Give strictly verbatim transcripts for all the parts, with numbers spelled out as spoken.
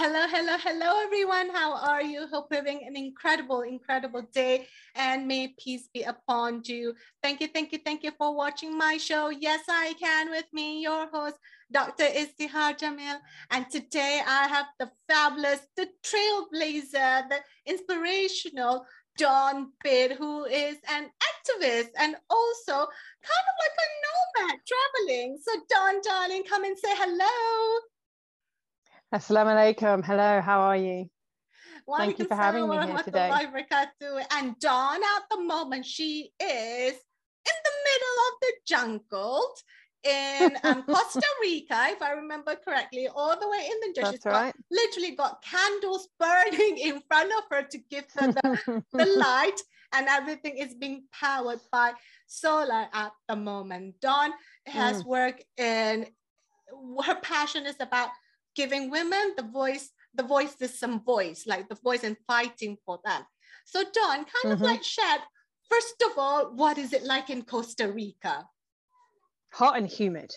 Hello, hello, hello, everyone. How are you? Hope you're having an incredible, incredible day, and may peace be upon you. Thank you, thank you, thank you for watching my show. Yes, I can, with me, your host, Doctor Istihar Jamil. And today I have the fabulous, the trailblazer, the inspirational Dawn Pitt, who is an activist and also kind of like a nomad traveling. So Dawn, darling, come and say hello. Assalamu alaikum. Hello, how are you? Thank you for having me here today. And Dawn, at the moment, she is in the middle of the jungle in um, Costa Rica, if I remember correctly, all the way in the jungle. She's right. got, literally got candles burning in front of her to give her the, the light, and everything is being powered by solar at the moment. Dawn has mm. worked in, her passion is about giving women the voice, the voice is some voice, like the voice and fighting for them. So Dawn, kind mm-hmm. of like shed, first of all, what is it like in Costa Rica? Hot and humid.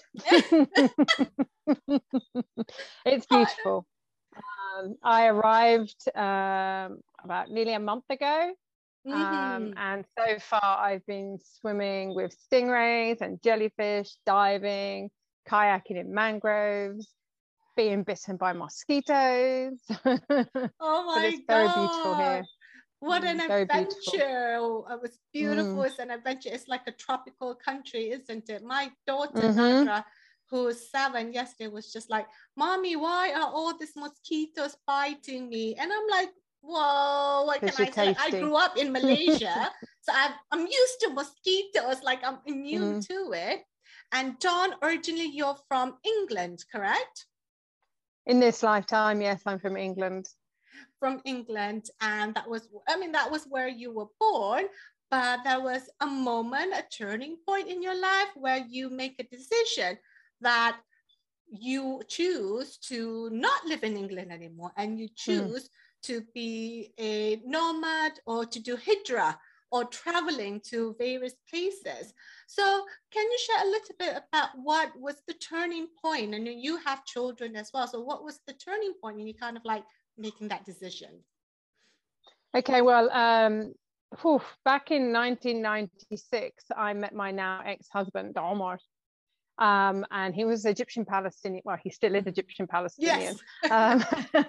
It's beautiful. Um, I arrived um, about nearly a month ago. Mm-hmm. Um, and so far I've been swimming with stingrays and jellyfish, diving, kayaking in mangroves, being bitten by mosquitoes. Oh my but it's God. Very beautiful here. What an very adventure. Beautiful. It was beautiful. Mm. It's an adventure. It's like a tropical country, isn't it? My daughter, mm-hmm. Nadra, who is seven yesterday, was just like, Mommy, why are all these mosquitoes biting me? And I'm like, whoa, what can I say? I grew up in Malaysia, so I've, I'm used to mosquitoes, like I'm immune mm. to it. And Dawn, originally you're from England, correct? In this lifetime, yes, I'm from England. From England, and that was, I mean, that was where you were born, but there was a moment, a turning point in your life where you make a decision that you choose to not live in England anymore, and you choose mm. to be a nomad or to do hijrah or traveling to various places. So can you share a little bit about what was the turning point? And you have children as well. So what was the turning point in you kind of like making that decision? Okay, well, um, whew, back in nineteen ninety-six, I met my now ex-husband, Omar. Um, and he was Egyptian Palestinian. Well, he still is Egyptian Palestinian. Yes. um,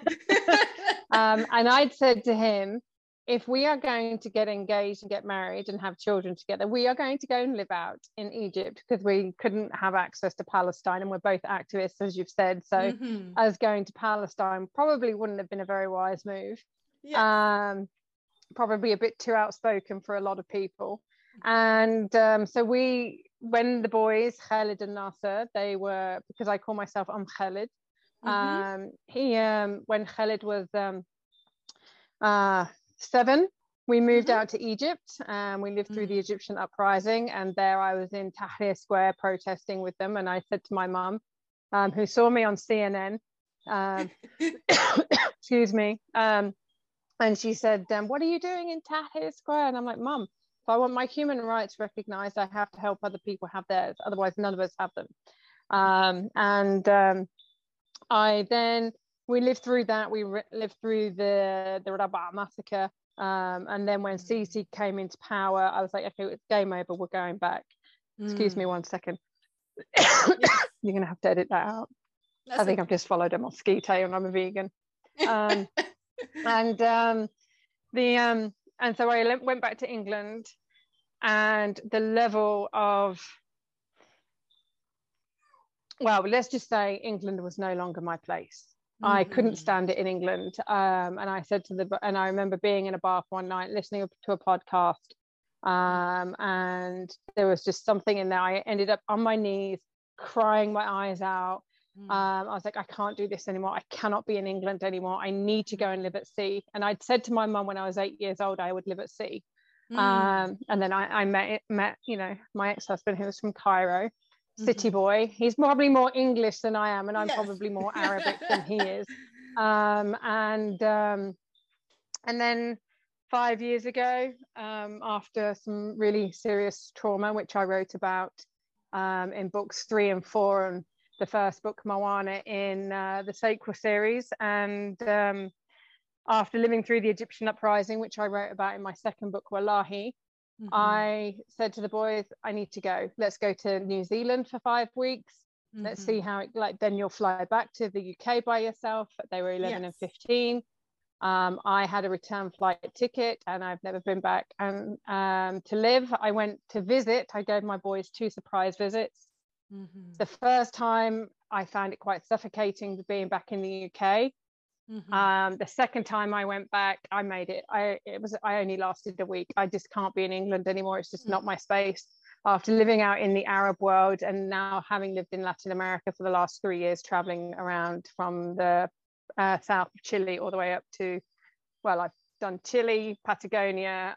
um, and I'd said to him, if we are going to get engaged and get married and have children together, we are going to go and live out in Egypt, because we couldn't have access to Palestine, and we're both activists, as you've said. So mm-hmm. us going to Palestine probably wouldn't have been a very wise move. Yes. Um, probably a bit too outspoken for a lot of people. And um, so we, when the boys, Khalid and Nasser, they were, because I call myself I'm Khalid. Mm-hmm. Um, he, um, when Khalid was um, uh, seven, we moved mm-hmm. out to Egypt, and we lived through mm-hmm. the Egyptian uprising, and there I was in Tahrir Square protesting with them. And I said to my mum, um, who saw me on C N N, um, excuse me, um, and she said, um, what are you doing in Tahrir Square? And I'm like, Mum, if I want my human rights recognized, I have to help other people have theirs, otherwise none of us have them. Um, and um, I then we lived through that. We re- lived through the the Rabaa massacre, um, and then when Sisi came into power, I was like, okay, it's game over. We're going back. Mm. Excuse me one second. You're gonna have to edit that out. That's I think okay. I've just followed a mosquito, and I'm a vegan. Um, and um, the um, and so I went back to England, and the level of, well, let's just say England was no longer my place. Mm-hmm. I couldn't stand it in England. Um, and I said to the, and I remember being in a bath one night listening to a podcast, um, and there was just something in there. I ended up on my knees, crying my eyes out. Mm. Um, I was like, I can't do this anymore. I cannot be in England anymore. I need to go and live at sea. And I'd said to my mum when I was eight years old, I would live at sea. Mm. Um, and then I, I met, met, you know, my ex-husband, who was from Cairo. City boy. He's probably more English than I am, and I'm yes. probably more Arabic than he is. Um, and um, and then five years ago, um, after some really serious trauma, which I wrote about um, in books three and four, and the first book, Moana, in uh, the sequel series. And um, after living through the Egyptian uprising, which I wrote about in my second book, Wallahi, mm-hmm. I said to the boys, I need to go. Let's go to New Zealand for five weeks. Mm-hmm. Let's see how it, like, then you'll fly back to the U K by yourself. They were eleven yes. and fifteen. Um, I had a return flight ticket and I've never been back. And um, to live, I went to visit. I gave my boys two surprise visits. Mm-hmm. The first time I found it quite suffocating being back in the U K. Mm-hmm. Um, the second time I went back, I made it. I it was I only lasted a week. I just can't be in England anymore. It's just mm-hmm. not my space. After living out in the Arab world and now having lived in Latin America for the last three years, traveling around from the uh, south of Chile all the way up to, well, I've done Chile, Patagonia,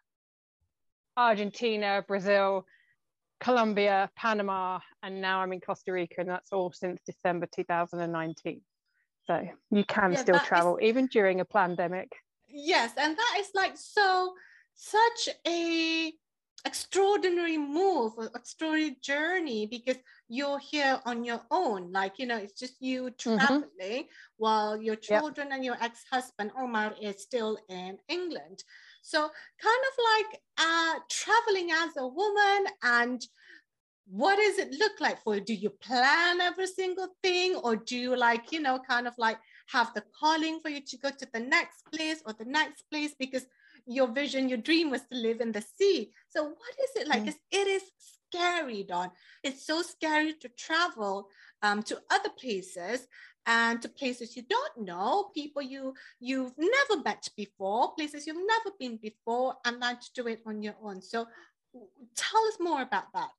Argentina, Brazil, Colombia, Panama, and now I'm in Costa Rica, and that's all since December two thousand nineteen. So you can yeah, still travel is, even during a pandemic. Yes, and that is like so such a extraordinary move, extraordinary journey, because you're here on your own. Like, you know, it's just you traveling mm-hmm. while your children yep. and your ex-husband Omar is still in England. So kind of like uh, traveling as a woman. And what does it look like for you? Do you plan every single thing, or do you, like, you know, kind of like have the calling for you to go to the next place or the next place because your vision, your dream was to live in the sea? So what is it like? Mm. It is scary, Dawn. It's so scary to travel um, to other places and to places you don't know, people you, you've never met before, places you've never been before, and then to do it on your own. So tell us more about that.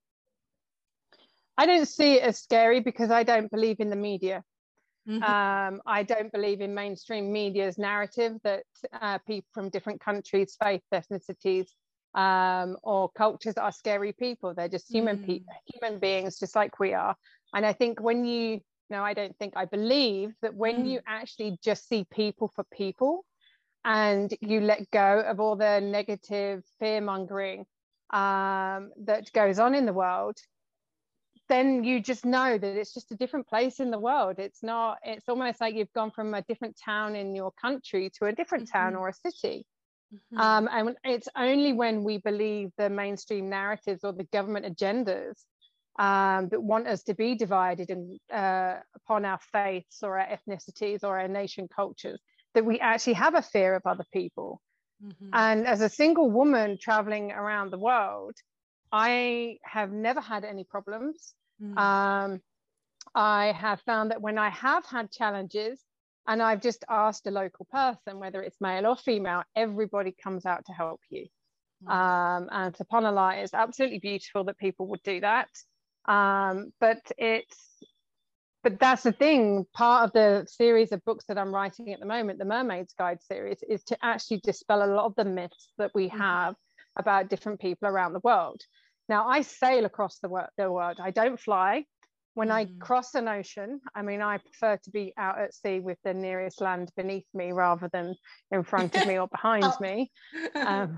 I don't see it as scary because I don't believe in the media. Mm-hmm. Um, I don't believe in mainstream media's narrative that uh, people from different countries, faith, ethnicities, um, or cultures are scary people. They're just human mm. pe- human beings, just like we are. And I think when you, no, I don't think, I believe that when mm. you actually just see people for people, and you let go of all the negative fear mongering um, that goes on in the world, then you just know that it's just a different place in the world. It's not, it's almost like you've gone from a different town in your country to a different mm-hmm. town or a city. Mm-hmm. Um, and it's only when we believe the mainstream narratives or the government agendas um, that want us to be divided in, uh, upon our faiths or our ethnicities or our nation cultures that we actually have a fear of other people. Mm-hmm. And as a single woman traveling around the world, I have never had any problems. Mm. Um, I have found that when I have had challenges and I've just asked a local person, whether it's male or female, everybody comes out to help you. Mm. Um, and SubhanAllah, it's absolutely beautiful that people would do that. Um, but it's, but that's the thing, part of the series of books that I'm writing at the moment, the Mermaid's Guide series, is to actually dispel a lot of the myths that we mm. have about different people around the world. Now, I sail across the, wor- the world. I don't fly. When mm-hmm. I cross an ocean, I mean, I prefer to be out at sea with the nearest land beneath me rather than in front of me or behind oh. me. Um,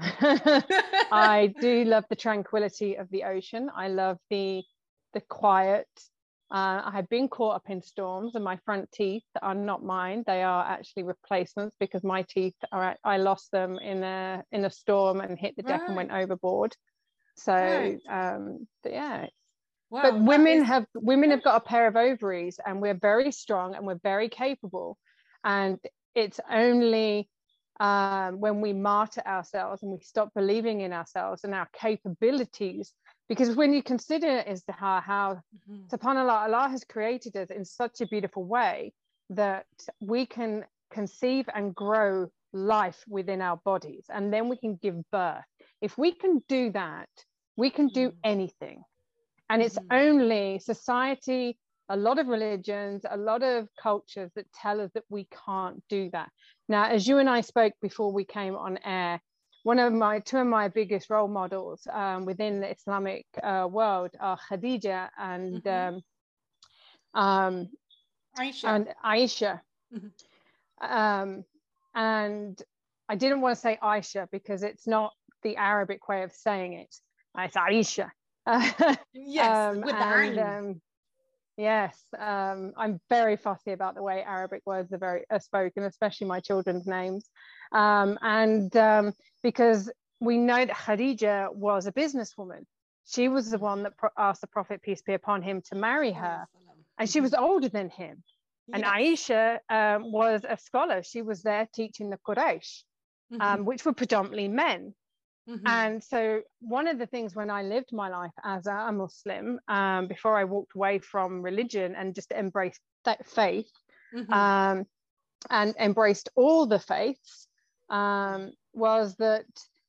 I do love the tranquility of the ocean. I love the, the quiet. Uh, I have been caught up in storms, and my front teeth are not mine. They are actually replacements because my teeth are, I lost them in a, in a storm and hit the deck right. and went overboard. So right. um but yeah wow, but women is... have women have got a pair of ovaries, and we're very strong and we're very capable, and it's only um when we martyr ourselves and we stop believing in ourselves and our capabilities, because when you consider is the how, how mm-hmm. SubhanAllah, Allah has created us in such a beautiful way that we can conceive and grow life within our bodies, and then we can give birth. If we can do that, we can do anything. And it's mm-hmm. only society, a lot of religions, a lot of cultures that tell us that we can't do that. Now, as you and I spoke before we came on air, one of my, two of my biggest role models um, within the Islamic uh, world are Khadija and mm-hmm. um, um, Aisha. And Aisha. Mm-hmm. Um, and I didn't want to say Aisha because it's not the Arabic way of saying it. It's Aisha. Yes, um, with and, um, Yes, um, I'm very fussy about the way Arabic words are very are spoken, especially my children's names. Um, and um, because we know that Khadija was a businesswoman. She was the one that asked the Prophet, peace be upon him, to marry her. And she was older than him. And yes. Aisha um, was a scholar. She was there teaching the Quraysh, um, mm-hmm. which were predominantly men. Mm-hmm. And so one of the things when I lived my life as a Muslim, um, before I walked away from religion and just embraced that faith, mm-hmm. um, and embraced all the faiths, um, was that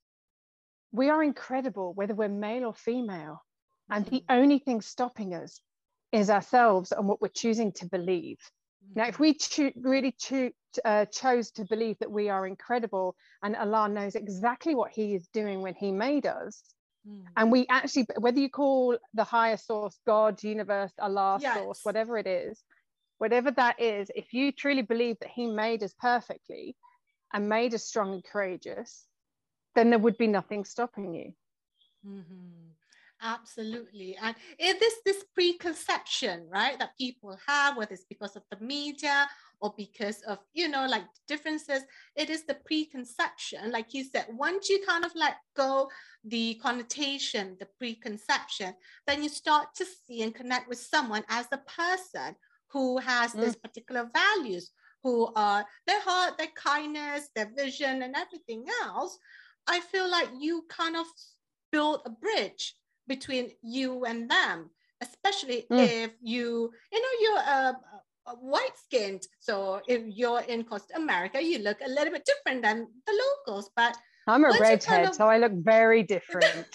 we are incredible, whether we're male or female. Mm-hmm. And the only thing stopping us is ourselves and what we're choosing to believe. Mm-hmm. Now, if we cho- really cho- uh, chose to believe that we are incredible and Allah knows exactly what he is doing when he made us, mm. and we actually, whether you call the higher source God, universe, Allah, yes. source, whatever it is, whatever that is, if you truly believe that he made us perfectly and made us strong and courageous, then there would be nothing stopping you. Mm-hmm. Absolutely. And it is this preconception, right, that people have, whether it's because of the media or because of, you know, like differences, it is the preconception. Like you said, once you kind of let go the connotation, the preconception, then you start to see and connect with someone as a person who has mm. this particular values, who are their heart, their kindness, their vision, and everything else. I feel like you kind of build a bridge between you and them, especially mm. if you, you know, you're uh, white-skinned. So if you're in Costa America, you look a little bit different than the locals. But I'm a redhead, kind of, so I look very different.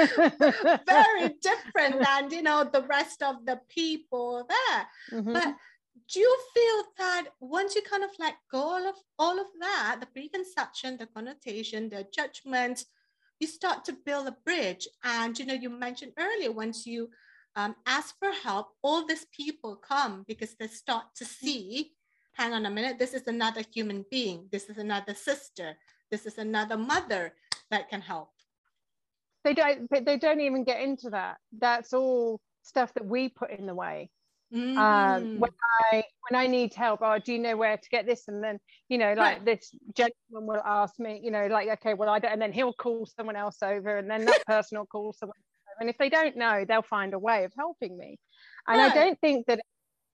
Very different than, you know, the rest of the people there. Mm-hmm. But do you feel that once you kind of let go of all of that, the preconception, the connotation, the judgment, you start to build a bridge? And, you know, you mentioned earlier, once you um, ask for help, all these people come because they start to see, hang on a minute, this is another human being. This is another sister. This is another mother that can help. They don't, they don't even get into that. That's all stuff that we put in the way. Mm-hmm. Um, when I when I need help, oh, do you know where to get this? And then, you know, like right. this gentleman will ask me, you know, like, okay, well, I don't, and then he'll call someone else over, and then that person will call someone else over. And if they don't know, they'll find a way of helping me. And right. I don't think that,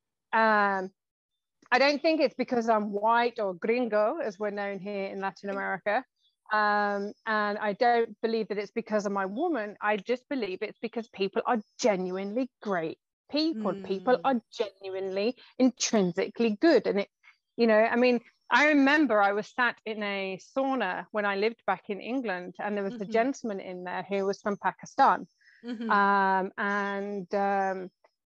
um, I don't think it's because I'm white or gringo, as we're known here in Latin America. Um, and I don't believe that it's because of my woman. I just believe it's because people are genuinely great people. Mm. People are genuinely intrinsically good. And it, you know, I mean, I remember I was sat in a sauna when I lived back in England, and there was mm-hmm. a gentleman in there who was from Pakistan. Mm-hmm. Um, and um,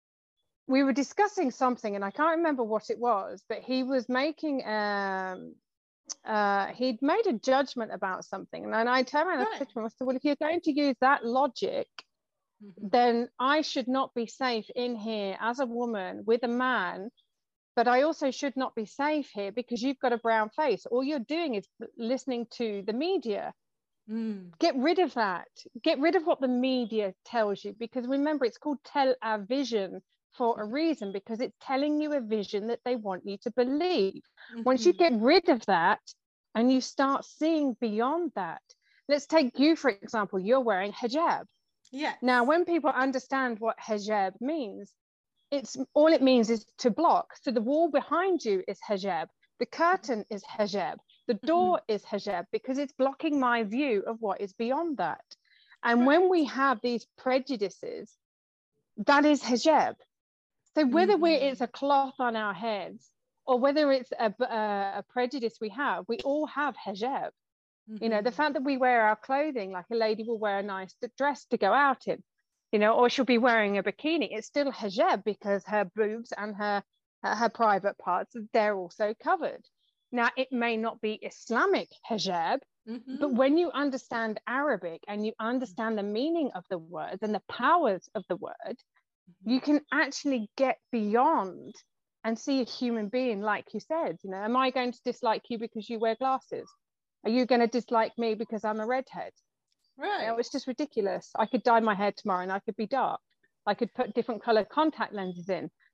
we were discussing something, and I can't remember what it was, but he was making um uh he'd made a judgment about something, and then I turned around right. and said to him, I said, well, if you're going to use that logic, mm-hmm. then I should not be safe in here as a woman with a man, but I also should not be safe here because you've got a brown face. All you're doing is listening to the media. Mm. Get rid of that. Get rid of what the media tells you, because remember, it's called television for a reason, because it's telling you a vision that they want you to believe. Mm-hmm. Once you get rid of that and you start seeing beyond that, let's take you, for example, you're wearing hijab. Yeah. Now, when people understand what hijab means, it's all it means is to block. So the wall behind you is hijab. The curtain is hijab. The door mm-hmm. is hijab, because it's blocking my view of what is beyond that. And right. when we have these prejudices, that is hijab. So whether mm-hmm. we're, it's a cloth on our heads, or whether it's a, a, a prejudice we have, we all have hijab. Mm-hmm. You know, the fact that we wear our clothing, like a lady will wear a nice dress to go out in, you know, or she'll be wearing a bikini, it's still hijab, because her boobs and her uh, her private parts, they're also covered. Now, it may not be Islamic hijab, mm-hmm. but when you understand Arabic and you understand the meaning of the words and the powers of the word, mm-hmm. you can actually get beyond and see a human being, like you said. You know, am I going to dislike you because you wear glasses? Are you going to dislike me because I'm a redhead? Right. You know, it's just ridiculous. I could dye my hair tomorrow and I could be dark. I could put different color contact lenses in.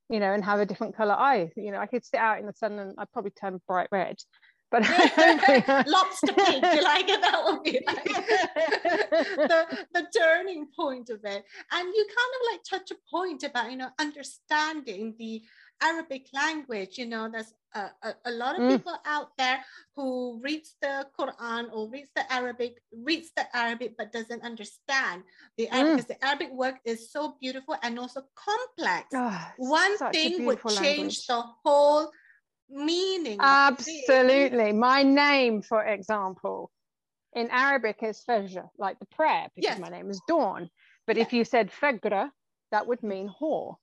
you know, and have a different color eye. You know, I could sit out in the sun and I'd probably turn bright red. But I don't think I... lobster pink, you like it? That would be like the, the turning point of it. And you kind of like touch a point about, you know, understanding the Arabic language. You know, there's a, a, a lot of mm. people out there who reads the Quran or reads the Arabic, reads the Arabic, but doesn't understand the Arabic, mm. because the Arabic word is so beautiful and also complex. Oh, one thing would change language. The whole meaning. Absolutely. My name, for example, in Arabic is Fajr, like the prayer, because yes. my name is Dawn. But yes. if you said Fajr, that would mean whore.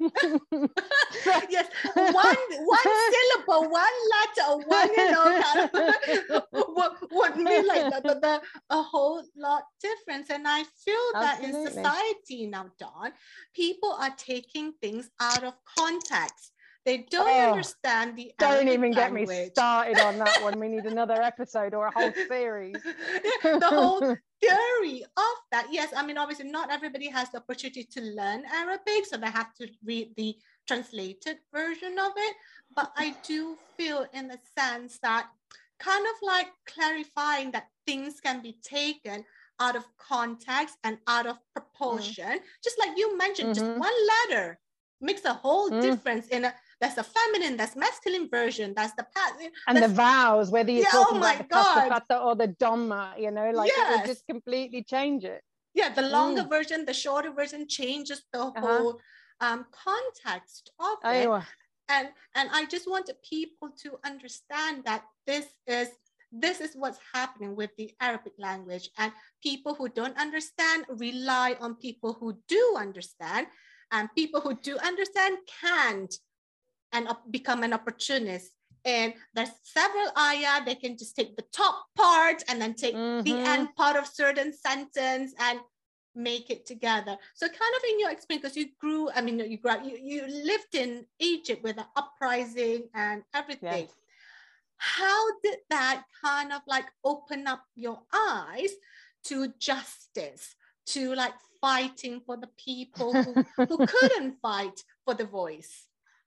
Yes, one one syllable, one letter, one, you know, kind of would, would mean like the, the, the, a whole lot difference. And I feel that Absolutely. In society now, Dawn, people are taking things out of context. They don't oh, understand the Don't Arabic even language. Get me started on that one. We need another episode or a whole series. The whole theory of that. Yes, I mean, obviously not everybody has the opportunity to learn Arabic, so they have to read the translated version of it. But I do feel in the sense that kind of like clarifying that things can be taken out of context and out of proportion. Mm. Just like you mentioned, mm-hmm. just one letter makes a whole mm. difference in a That's a feminine, that's masculine version, that's the past. And the vowels, whether you're yeah, talking oh about the kasafata or the dhamma, you know, like yes. it would just completely change it. Yeah, the longer mm. version, the shorter version changes the uh-huh. whole um, context of it. Aywa. And, and I just wanted people to understand that this is, this is what's happening with the Arabic language. And people who don't understand rely on people who do understand. And people who do understand can't and become an opportunist. And there's several ayah, they can just take the top part and then take mm-hmm. the end part of certain sentence and make it together. So kind of in your experience, because you grew, I mean, you grew up, you, you lived in Egypt with the uprising and everything. Yes. How did that kind of like open up your eyes to justice, to like fighting for the people who, who couldn't fight for the voice?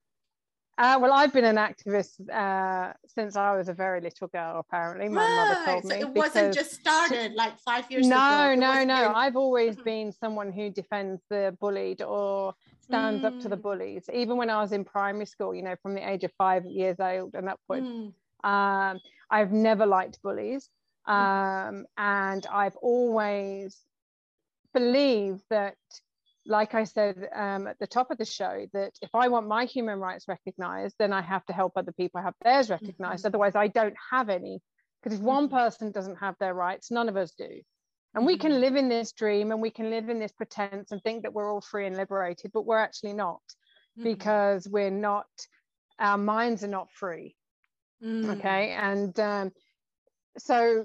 Uh, well, I've been an activist uh, since I was a very little girl, apparently. My right. mother told me. So it wasn't just started like five years no, ago? No, no, no. Been... I've always mm-hmm. been someone who defends the bullied or stands mm. up to the bullies. Even when I was in primary school, you know, from the age of five years old and upwards. Mm. Um, I've never liked bullies. Um, mm. And I've always believed that, like I said um, at the top of the show, that if I want my human rights recognized, then I have to help other people have theirs recognized. Mm-hmm. Otherwise, I don't have any. Because if one mm-hmm. person doesn't have their rights, none of us do. And mm-hmm. we can live in this dream and we can live in this pretense and think that we're all free and liberated, but we're actually not. Mm-hmm. Because we're not, our minds are not free. Mm-hmm. Okay. And um, so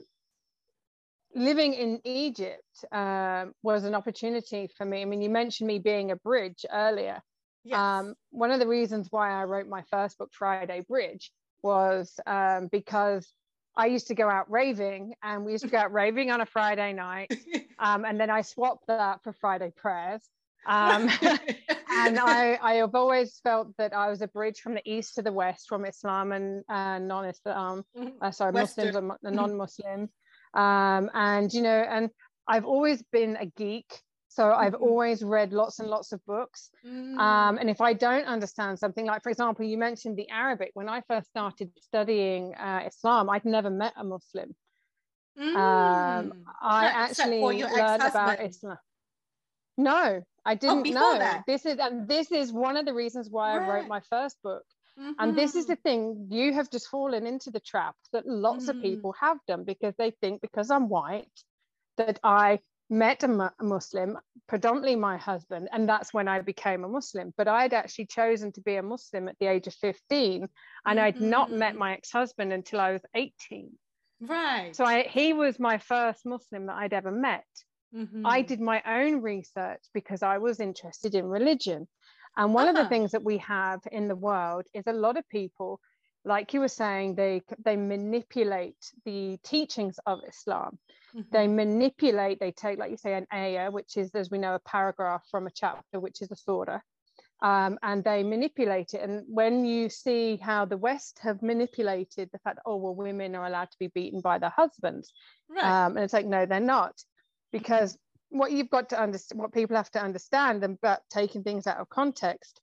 living in Egypt uh, was an opportunity for me. I mean, you mentioned me being a bridge earlier. Yes. Um, one of the reasons why I wrote my first book, Friday Bridge, was um, because I used to go out raving, and we used to go out raving on a Friday night. Um, and then I swapped that for Friday prayers. Um, and I, I have always felt that I was a bridge from the east to the west, from Islam and uh, non-Islam, uh, sorry, Western. Muslims and non-Muslims. Um, and, you know, and I've always been a geek. So I've mm-hmm. always read lots and lots of books. Mm. Um, and if I don't understand something, like, for example, you mentioned the Arabic. When I first started studying uh, Islam, I'd never met a Muslim. Mm. Um, I no, actually learned about Islam. No, I didn't oh, know. That. This is, and this is one of the reasons why right. I wrote my first book. Mm-hmm. And this is the thing, you have just fallen into the trap that lots mm. of people have done, because they think because I'm white that I met a, mu- a Muslim, predominantly my husband, and that's when I became a Muslim. But I'd actually chosen to be a Muslim at the age of fifteen, and mm-hmm. I'd not met my ex-husband until I was eighteen. Right. So I, he was my first Muslim that I'd ever met. Mm-hmm. I did my own research because I was interested in religion. And one uh-huh. of the things that we have in the world is a lot of people, like you were saying, they they manipulate the teachings of Islam. Mm-hmm. They manipulate, they take, like you say, an ayah, which is, as we know, a paragraph from a chapter, which is a surah. um, and they manipulate it. And when you see how the West have manipulated the fact that, oh, well, women are allowed to be beaten by their husbands, right. um, and it's like, no, they're not, because what you've got to understand, what people have to understand, and but taking things out of context,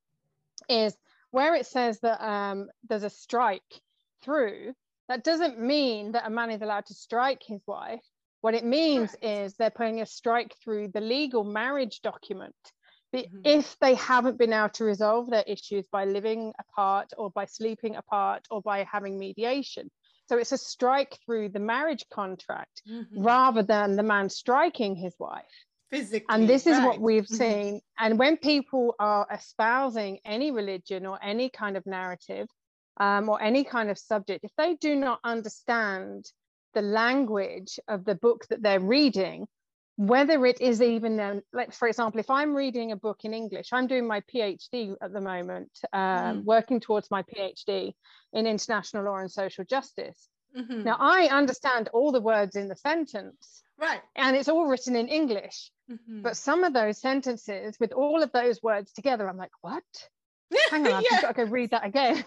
is where it says that um, there's a strike through, that doesn't mean that a man is allowed to strike his wife. What it means right. is they're putting a strike through the legal marriage document. Mm-hmm. If they haven't been able to resolve their issues by living apart or by sleeping apart or by having mediation. So it's a strike through the marriage contract, mm-hmm. rather than the man striking his wife. Physically, and this is right. what we've mm-hmm. seen. And when people are espousing any religion or any kind of narrative, um, or any kind of subject, if they do not understand the language of the book that they're reading, whether it is even, um, like, for example, if I'm reading a book in English, I'm doing my PhD at the moment, um, mm-hmm. working towards my PhD in international law and social justice. Mm-hmm. Now, I understand all the words in the sentence, right? And it's all written in English. Mm-hmm. But some of those sentences with all of those words together, I'm like, what? Hang on, I've yeah. just got to go read that again.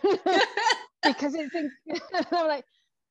Because it's, in, I'm like,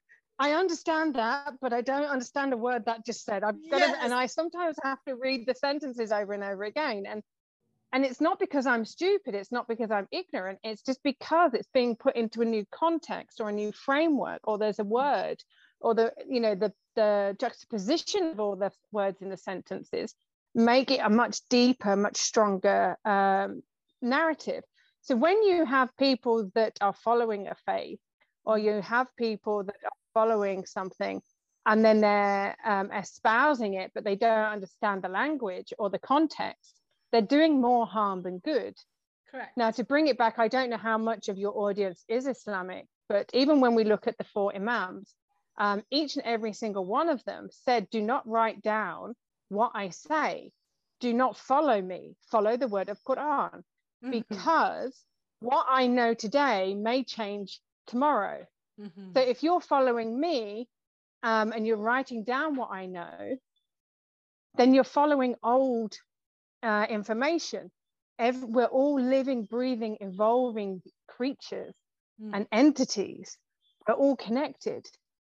I understand that, but I don't understand a word that just said. I've got yes. to, and I sometimes have to read the sentences over and over again. And and it's not because I'm stupid. It's not because I'm ignorant. It's just because it's being put into a new context or a new framework, or there's a word, or the, you know, the, the juxtaposition of all the words in the sentences make it a much deeper, much stronger um, narrative. So when you have people that are following a faith, or you have people that are following something, and then they're um, espousing it, but they don't understand the language or the context, they're doing more harm than good. Correct. Now, to bring it back, I don't know how much of your audience is Islamic, but even when we look at the four Imams, um, each and every single one of them said, do not write down what I say. Do not follow me. Follow the word of Quran. Mm-hmm. Because what I know today may change tomorrow. Mm-hmm. So if you're following me um, and you're writing down what I know, then you're following old uh, information. Every, we're all living, breathing, evolving creatures mm. and entities. We're all connected.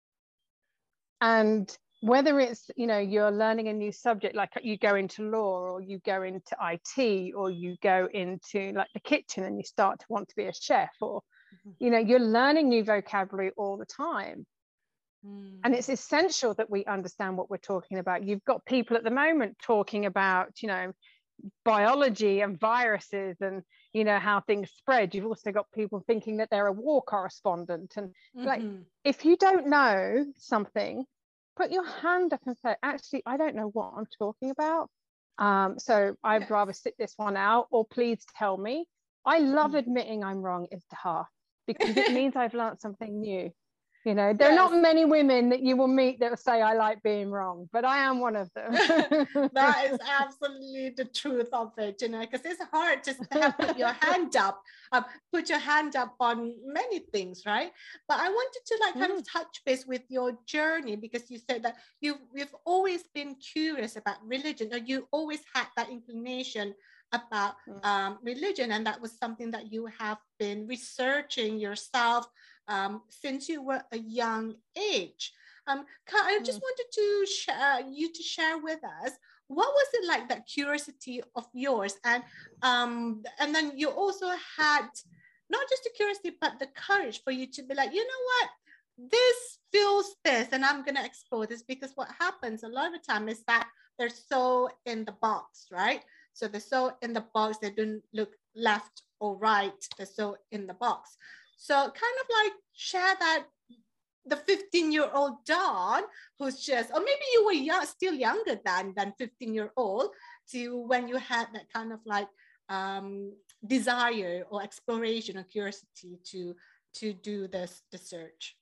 And whether it's, you know, you're learning a new subject, like you go into law, or you go into I T, or you go into like the kitchen and you start to want to be a chef, or you know, you're learning new vocabulary all the time. Mm. And it's essential that we understand what we're talking about. You've got people at the moment talking about, you know, biology and viruses and, you know, how things spread. You've also got people thinking that they're a war correspondent. And mm-hmm. like, if you don't know something, put your hand up and say, actually, I don't know what I'm talking about. Um, so I'd yes. rather sit this one out, or please tell me. I love mm. admitting I'm wrong, Iftikhar, because it means I've learned something new. You know, there yes. are not many women that you will meet that will say, I like being wrong, but I am one of them. That is absolutely the truth of it, you know, because it's hard just to have put your hand up, uh, put your hand up on many things, right? But I wanted to like kind mm. of touch base with your journey, because you said that you've, you've always been curious about religion, or you always had that inclination about um, religion, and that was something that you have been researching yourself um, since you were a young age. Um, I just mm. wanted to share you to share with us, what was it like, that curiosity of yours, and um, and then you also had not just the curiosity but the courage for you to be like, you know what, this feels this, and I'm gonna explore this, because what happens a lot of the time is that they're so in the box, right? So they're so in the box, they don't look left or right, they're so in the box. So kind of like share that, the fifteen-year-old Dawn, who's just, or maybe you were young, still younger than, than fifteen-year-old, to when you had that kind of like um, desire or exploration or curiosity to, to do this, the search.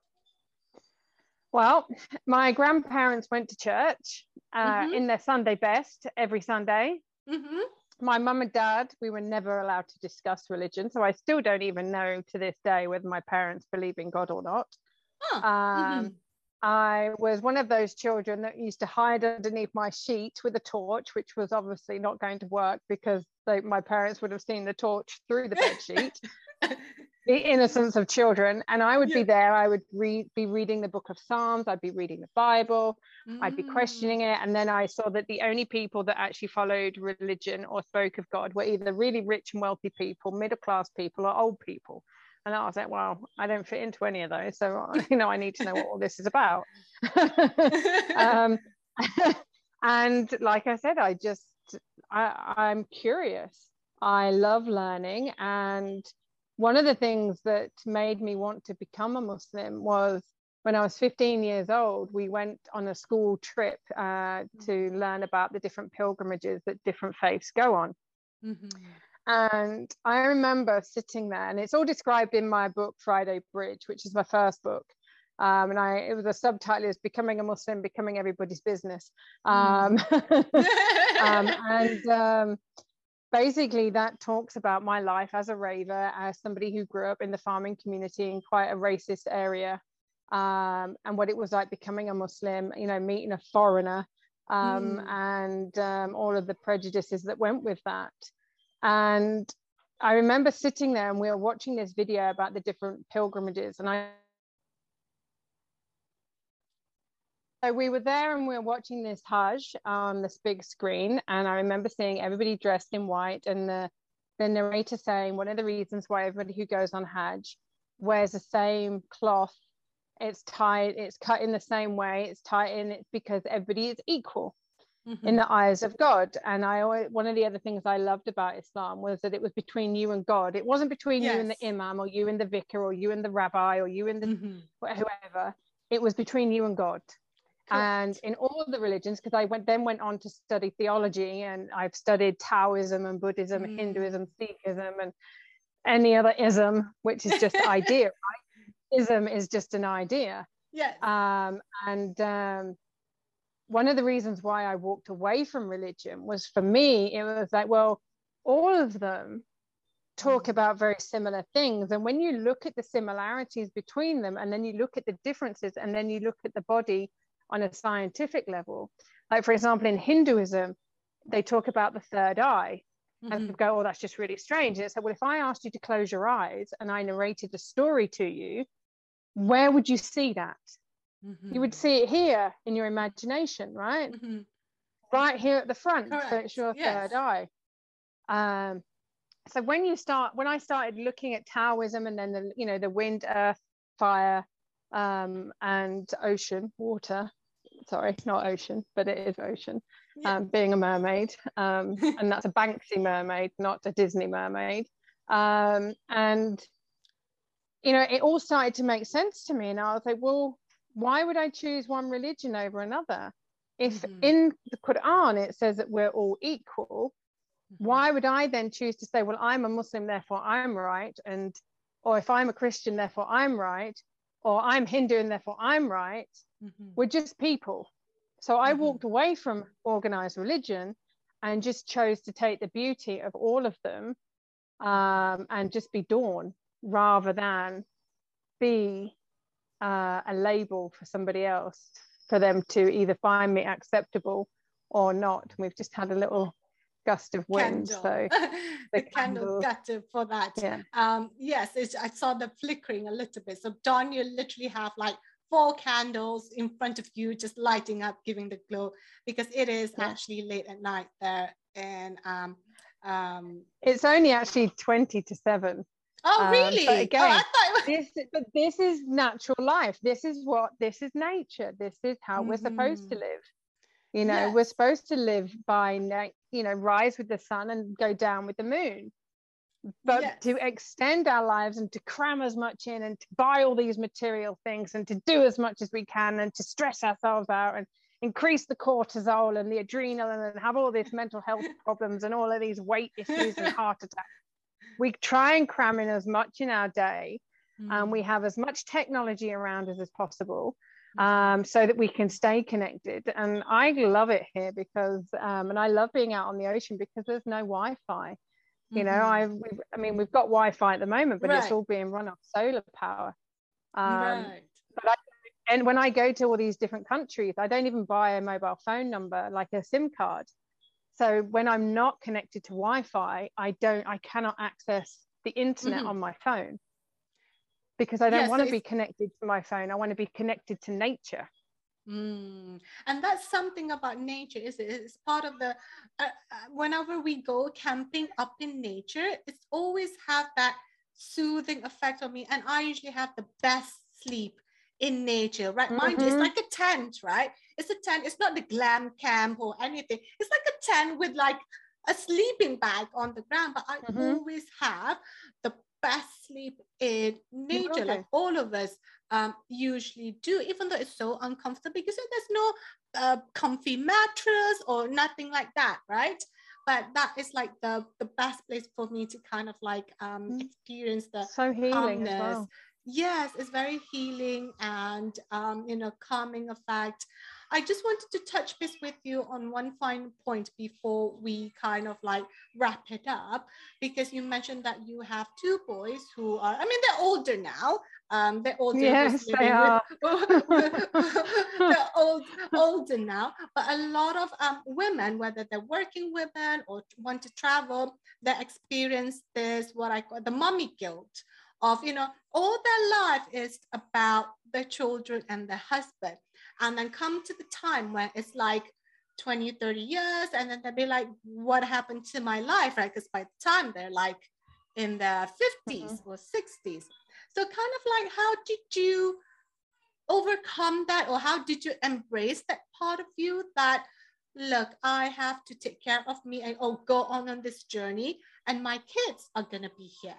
Well, my grandparents went to church uh, mm-hmm. in their Sunday best every Sunday. Mm-hmm. My mum and dad, we were never allowed to discuss religion, so I still don't even know to this day whether my parents believe in God or not. Huh. Um, mm-hmm. I was one of those children that used to hide underneath my sheet with a torch, which was obviously not going to work because they, my parents would have seen the torch through the bed sheet. The innocence of children. And I would yeah. be there. I would read, be reading the book of Psalms. I'd be reading the Bible. Mm. I'd be questioning it. And then I saw that the only people that actually followed religion or spoke of God were either really rich and wealthy people, middle-class people, or old people. And I was like, well, I don't fit into any of those. So, you know, I need to know what all this is about. um, and like I said, I just, I, I'm curious. I love learning. And one of the things that made me want to become a Muslim was when I was fifteen years old, we went on a school trip uh, to learn about the different pilgrimages that different faiths go on. Mm-hmm. And I remember sitting there, and it's all described in my book, Friday Bridge, which is my first book. Um, and I, it was a subtitle is Becoming a Muslim, Becoming Everybody's Business. Um, mm. um, and um, basically that talks about my life as a raver, as somebody who grew up in the farming community in quite a racist area, um, and what it was like becoming a Muslim, you know, meeting a foreigner, um, mm. and um, all of the prejudices that went with that. And I remember sitting there and we were watching this video about the different pilgrimages. And I, so we were there and we were watching this Hajj on this big screen. And I remember seeing everybody dressed in white and the, the narrator saying one of the reasons why everybody who goes on Hajj wears the same cloth. It's tied, it's cut in the same way, it's tied in, it's because everybody is equal. Mm-hmm. in the eyes of God. And I always, one of the other things I loved about Islam was that it was between you and God. It wasn't between yes. you and the imam, or you and the vicar, or you and the rabbi, or you and the mm-hmm. whoever. It was between you and God. Correct. And in all the religions, because I went then went on to study theology, and I've studied Taoism and Buddhism, mm. Hinduism, Sikhism, and any other ism, which is just idea, right? Ism is just an idea. Yes. Um, and um, one of the reasons why I walked away from religion was, for me, it was like, well, all of them talk about very similar things. And when you look at the similarities between them, and then you look at the differences, and then you look at the body on a scientific level, like, for example, in Hinduism, they talk about the third eye. Mm-hmm. And go, oh, that's just really strange. And it's like, well, if I asked you to close your eyes and I narrated a story to you, where would you see that? Mm-hmm. You would see it here in your imagination, right? Mm-hmm. Right here at the front. Correct. So it's your yes. third eye. Um, so when you start, when I started looking at Taoism, and then the, you know, the wind, earth, fire, um, and ocean, water. Sorry, not ocean, but it is ocean. Yeah. Um, being a mermaid, um, and that's a Banksy mermaid, not a Disney mermaid. Um, and you know, it all started to make sense to me, and I was like, well, why would I choose one religion over another? If mm-hmm. in the Quran it says that we're all equal, mm-hmm. why would I then choose to say, well, I'm a Muslim, therefore I'm right, and or if I'm a Christian, therefore I'm right, or I'm Hindu and therefore I'm right? Mm-hmm. We're just people. So I mm-hmm. walked away from organized religion and just chose to take the beauty of all of them, um, and just be Dawn, rather than be Uh, a label for somebody else, for them to either find me acceptable or not. We've just had a little gust of wind, candle. So the, the candle gutted for that. Yeah. Um, yes, it's, I saw the flickering a little bit. So Dawn, you literally have like four candles in front of you, just lighting up, giving the glow, because it is yeah. actually late at night there, and um, um, it's only actually twenty to seven. Oh, really? Um, but again, oh, I thought it was... this, but this is natural life. This is what, this is nature. This is how mm-hmm. we're supposed to live. You know, yes. we're supposed to live by, you know, rise with the sun and go down with the moon. But yes. to extend our lives and to cram as much in and to buy all these material things and to do as much as we can and to stress ourselves out and increase the cortisol and the adrenal and have all these mental health problems and all of these weight issues and heart attacks. We try and cram in as much in our day, mm. and we have as much technology around us as possible, um, so that we can stay connected. And I love it here because, um, and I love being out on the ocean because there's no Wi-Fi. Mm-hmm. You know, I, we've, I mean, we've got Wi-Fi at the moment, but right. it's all being run off solar power. Um, right. But I, And when I go to all these different countries, I don't even buy a mobile phone number, like a SIM card. So when I'm not connected to Wi-Fi, I don't, I cannot access the internet Mm-hmm. on my phone, because I don't Yeah, want so to be it's connected to my phone. I want to be connected to nature. Mm. And that's something about nature, is it? It's part of the, uh, uh, whenever we go camping up in nature, it's always have that soothing effect on me. And I usually have the best sleep in nature, right? Mind you, it's Mm-hmm. like a tent, right? It's a tent. It's not the glam camp or anything. It's like a tent with like a sleeping bag on the ground. But I Mm-hmm. always have the best sleep in You will nature, like do. all of us um, usually do, even though it's so uncomfortable because there's no uh, comfy mattress or nothing like that, right? But that is like the the best place for me to kind of like um, experience the So healing as calmness. well. Yes, it's very healing and um, you know, calming effect. I just wanted to touch base with you on one final point before we kind of like wrap it up, because you mentioned that you have two boys who are, I mean, they're older now. Um, they're older who's Yes, they living with, are. they're old, older now, but a lot of um, women, whether they're working women or want to travel, they experience this, what I call the mommy guilt of, you know, all their life is about the children and the husband. And then come to the time when it's like twenty, thirty years, and then they'll be like, what happened to my life, right? Because by the time they're like in their fifties Mhm. or sixties. So kind of like, how did you overcome that, or how did you embrace that part of you that, look, I have to take care of me and oh, go on on this journey, and my kids are going to be here?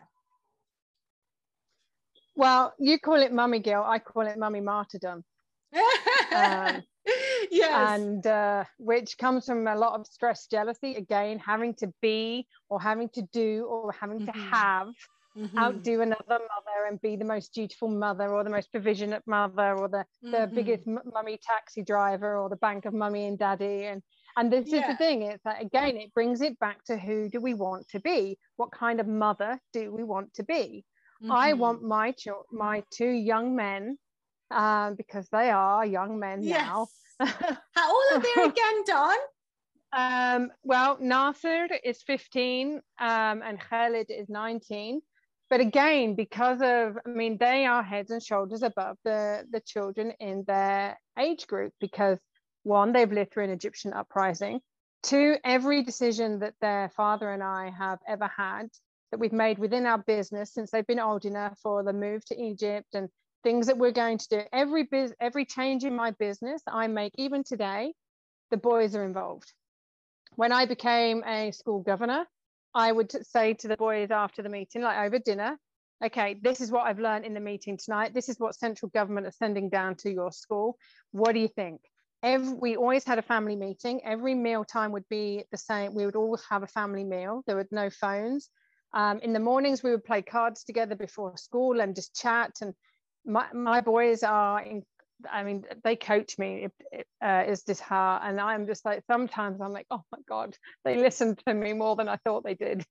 Well, you call it mummy guilt, I call it mummy martyrdom. Um, Yes. and uh, which comes from a lot of stress, jealousy, again, having to be or having to do or having to Mm-hmm. have, Mm-hmm. outdo another mother and be the most dutiful mother or the most provisionate mother or the, the Mm-hmm. biggest m- mummy taxi driver or the bank of mummy and daddy. And and this is the Yeah. thing, it's that again, it brings it back to, who do we want to be? What kind of mother do we want to be? I Mm-hmm. want my ch- my two young men, um, because they are young men Yes. now. How old are they again, Dawn? Um, well, Nasser is fifteen, um, and Khalid is nineteen. But again, because of, I mean, they are heads and shoulders above the, the children in their age group, because one, they've lived through an Egyptian uprising. Two, every decision that their father and I have ever had that we've made within our business since they've been old enough, for the move to Egypt and things that we're going to do, every biz, every change in my business I make, even today, the boys are involved. When I became a school governor, I would say to the boys after the meeting, like over dinner, okay, this is what I've learned in the meeting tonight. This is what central government is sending down to your school. What do you think? Every, we always had a family meeting. Every meal time would be the same. We would always have a family meal. There were no phones. Um, in the mornings, we would play cards together before school and just chat. And my, my boys are in, I mean, they coach me, uh, is this hard? And I'm just like, sometimes I'm like, oh my God, they listened to me more than I thought they did.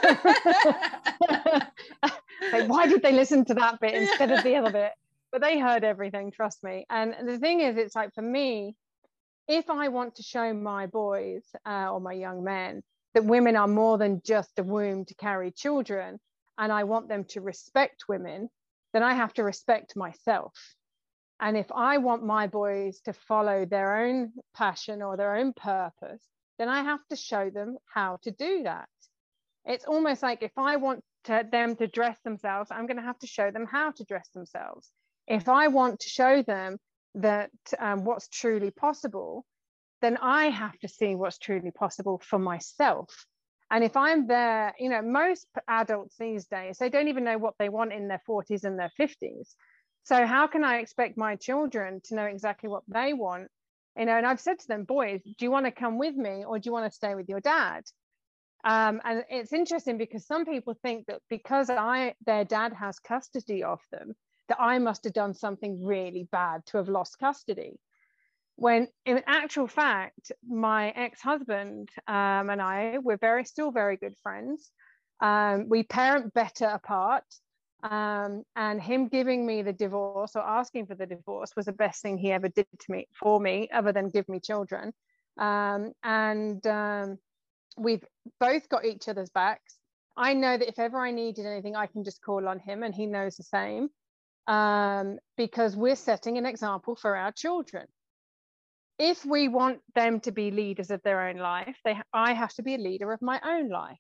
Like, why did they listen to that bit instead of the other bit? But they heard everything, trust me. And the thing is, it's like, for me, if I want to show my boys uh, or my young men that women are more than just a womb to carry children, and I want them to respect women, then I have to respect myself. And if I want my boys to follow their own passion or their own purpose, then I have to show them how to do that. It's almost like, if I want to, them to dress themselves, I'm going to have to show them how to dress themselves. If I want to show them that um, what's truly possible, then I have to see what's truly possible for myself. And if I'm there, you know, most adults these days, they don't even know what they want in their forties and their fifties. So how can I expect my children to know exactly what they want? You know, and I've said to them, boys, do you want to come with me, or do you want to stay with your dad? Um, and it's interesting, because some people think that because I, their dad has custody of them, that I must have done something really bad to have lost custody. When in actual fact, my ex-husband um, and I, we're very, still very good friends. Um, we parent better apart. Um, and him giving me the divorce or asking for the divorce was the best thing he ever did to me for me, other than give me children. Um, and um, we've both got each other's backs. I know that if ever I needed anything, I can just call on him, and he knows the same, um, because we're setting an example for our children. If we want them to be leaders of their own life, they, I have to be a leader of my own life.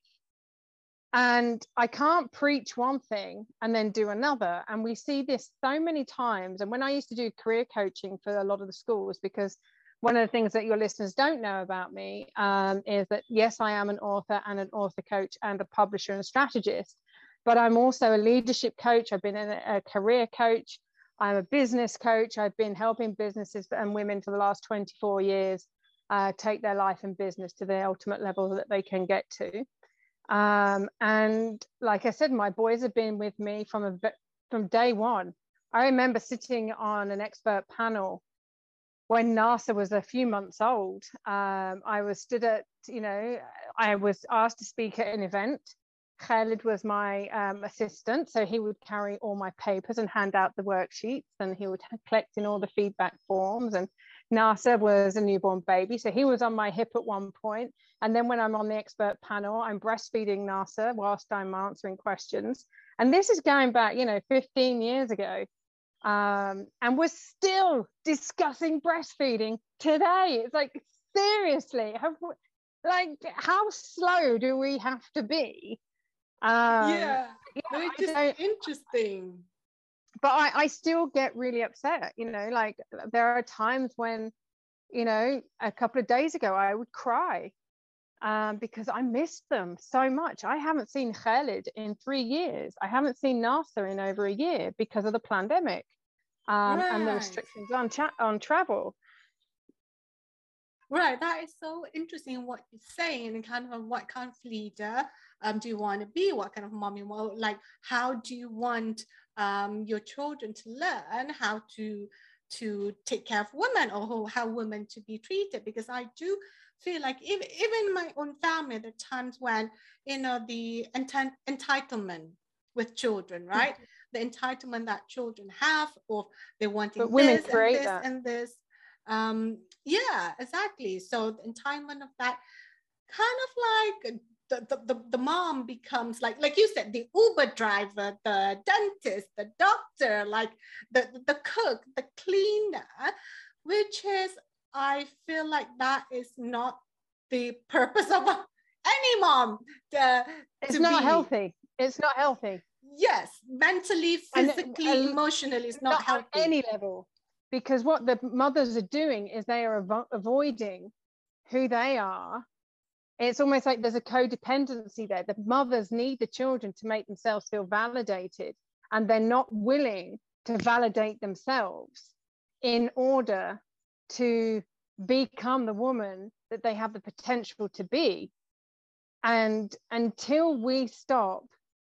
And I can't preach one thing and then do another. And we see this so many times. And when I used to do career coaching for a lot of the schools, because one of the things that your listeners don't know about me um, is that, yes, I am an author and an author coach and a publisher and a strategist, but I'm also a leadership coach. I've been a, a career coach. I'm a business coach. I've been helping businesses and women for the last twenty-four years uh, take their life and business to the ultimate level that they can get to. Um, and like I said, my boys have been with me from a, from day one. I remember sitting on an expert panel when NASA was a few months old. Um, I was stood at, you know, I was asked to speak at an event. Khalid was my um, assistant, so he would carry all my papers and hand out the worksheets, and he would collect in all the feedback forms. And NASA was a newborn baby, so he was on my hip at one point. And then when I'm on the expert panel, I'm breastfeeding NASA whilst I'm answering questions. And this is going back, you know, fifteen years ago. Um, and we're still discussing breastfeeding today. It's like, seriously, have we, like, how slow do we have to be? Um, yeah, yeah, it's just interesting. But I, I still get really upset, you know, like there are times when, you know, a couple of days ago, I would cry um, because I missed them so much. I haven't seen Khalid in three years. I haven't seen NASA in over a year because of the pandemic um, right. and the restrictions on, cha- on travel. Right, that is so interesting what you're saying, and kind of what kind of leader um, do you want to be? What kind of mom you want? Like, how do you want um, your children to learn how to to take care of women, or how women to be treated? Because I do feel like even, even in my own family, there are times when, you know, the ent- entitlement with children, right? The entitlement that children have, or they're wanting but women this create and this that. and this. Um, yeah, exactly. So the entitlement of that kind of like the, the, the, the mom becomes like, like you said, the Uber driver, the dentist, the doctor, like the, the cook, the cleaner, which is, I feel like that is not the purpose of a, any mom. To, it's to not be. healthy. It's not healthy. Yes, mentally, physically, and, uh, emotionally, it's not, not healthy. On any level. Because what the mothers are doing is they are avo- avoiding who they are. It's almost like there's a codependency there. The mothers need the children to make themselves feel validated, and they're not willing to validate themselves in order to become the woman that they have the potential to be. And until we stop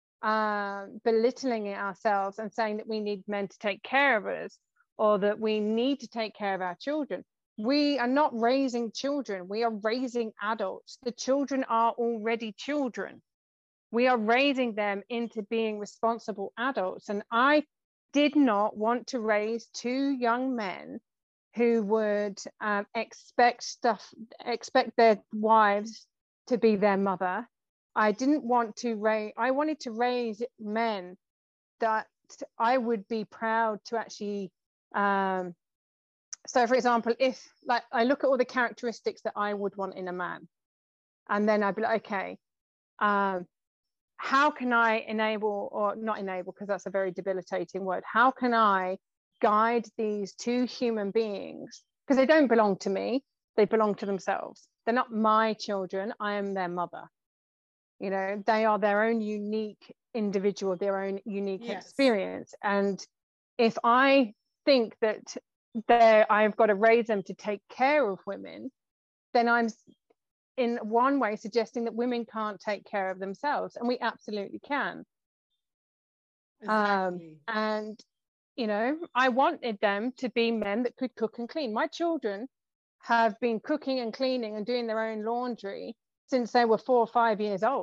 uh, belittling it ourselves and saying that we need men to take care of us, or that we need to take care of our children, we are not raising children. We are raising adults. The children are already children. We are raising them into being responsible adults. And I did not want to raise two young men who would um, expect stuff, expect their wives to be their mother. I didn't want to raise, I wanted to raise men that I would be proud to actually, um, so for example, if like I look at all the characteristics that I would want in a man, and then I'd be like, okay, um, how can I enable, or not enable, because that's a very debilitating word, how can I guide these two human beings, because they don't belong to me, they belong to themselves. They're not my children, I am their mother. You know, they are their own unique individual, their own unique yes. experience. And if I think that I've got to raise them to take care of women, then I'm in one way suggesting that women can't take care of themselves, and we absolutely can. Exactly. Um, and, you know, I wanted them to be men that could cook and clean. My children have been cooking and cleaning and doing their own laundry since they were four or five years old.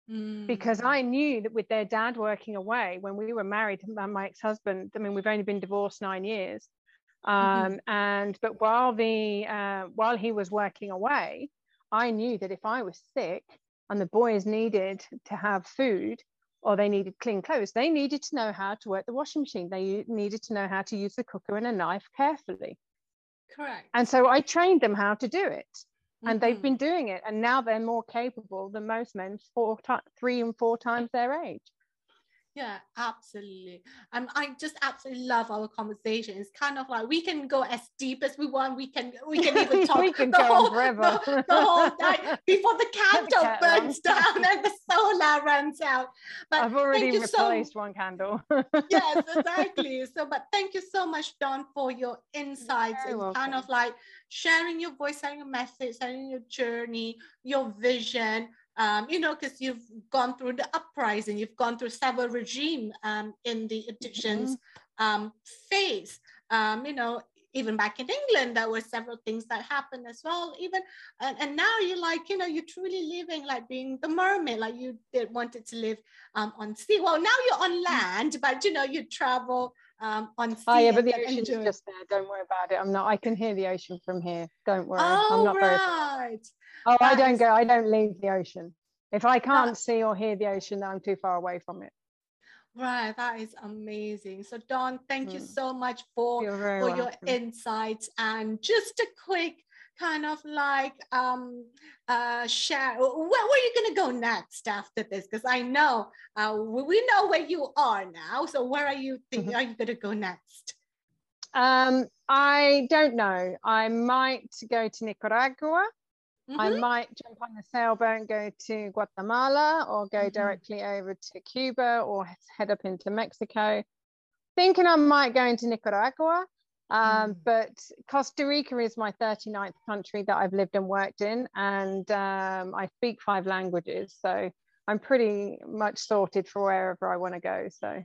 Mm. Because I knew that with their dad working away when we were married, my ex-husband, I mean, we've only been divorced nine years. Um, mm-hmm. And but while the uh, while he was working away, I knew that if I was sick and the boys needed to have food or they needed clean clothes, they needed to know how to work the washing machine. They needed to know how to use the cooker and a knife carefully. Correct. And so I trained them how to do it. And mm-hmm. they've been doing it. And now they're more capable than most men, four, three and four times their age. Yeah, absolutely. Um, I just absolutely love our conversation. It's kind of like we can go as deep as we want. We can we can even talk we can the, go whole, forever. the, the whole night before the candle the burns down and the solar runs out. But I've already replaced so, one candle. Yes, exactly. So, but thank you so much, Dawn, for your insights and welcome. Kind of like sharing your voice, sharing your message, sharing your journey, your vision. Um, you know, because you've gone through the uprising, you've gone through several regimes um, in the Egyptians mm-hmm. um, phase. Um, you know, even back in England, there were several things that happened as well. Even and, and now you're like, you know, you're truly living like being the mermaid, like you did wanted to live um, on sea. Well, now you're on land, but you know, you travel um, on sea. Oh yeah, but the ocean's enjoy. Just there. Don't worry about it. I'm not. I can hear the ocean from here. Don't worry. Oh, I'm not right. very. Oh, that I don't is... go. I don't leave the ocean. If I can't that... see or hear the ocean, then I'm too far away from it. Right, that is amazing. So Dawn, thank mm. you so much for, for welcome. your insights and just a quick kind of like um uh share. Where, where are you gonna go next after this? Because I know uh we know where you are now. So where are you thinking mm-hmm. are you gonna go next? Um, I don't know. I might go to Nicaragua. Mm-hmm. I might jump on the sailboat and go to Guatemala or go mm-hmm. directly over to Cuba or head up into Mexico. Thinking I might go into Nicaragua, um, mm. but Costa Rica is my thirty-ninth country that I've lived and worked in, and um, I speak five languages, so I'm pretty much sorted for wherever I want to go. So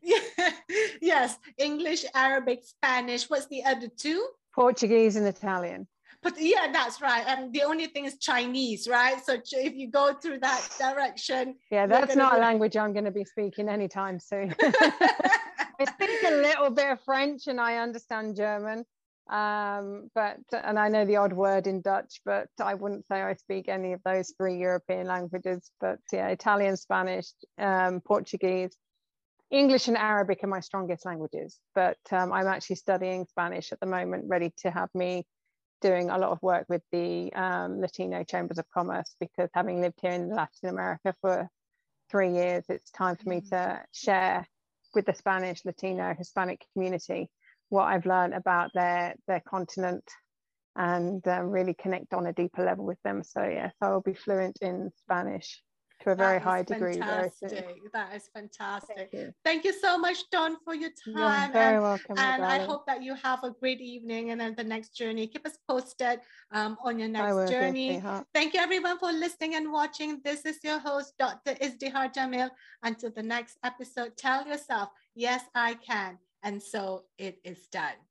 yes, English, Arabic, Spanish. What's the other two? Portuguese and Italian. But yeah, that's right. And the only thing is Chinese, right? So if you go through that direction. Yeah, that's not be... a language I'm going to be speaking anytime soon. I speak a little bit of French and I understand German. Um, but and I know the odd word in Dutch, but I wouldn't say I speak any of those three European languages. But yeah, Italian, Spanish, um, Portuguese, English and Arabic are my strongest languages. But um, I'm actually studying Spanish at the moment, ready to have me doing a lot of work with the um, Latino Chambers of Commerce, because having lived here in Latin America for three years, it's time for me to share with the Spanish, Latino, Hispanic community what I've learned about their, their continent and um, really connect on a deeper level with them. So yes, I will be fluent in Spanish to a very high degree. Fantastic. That is fantastic. Thank you. Thank you so much, Dawn, for your time. You're very and, welcome. And I hope that you have a great evening and then the next journey. Keep us posted um, on your next will, journey. Thank you everyone for listening and watching. This is your host, Doctor Izdihar Jamil. Until the next episode, tell yourself, yes, I can. And so it is done.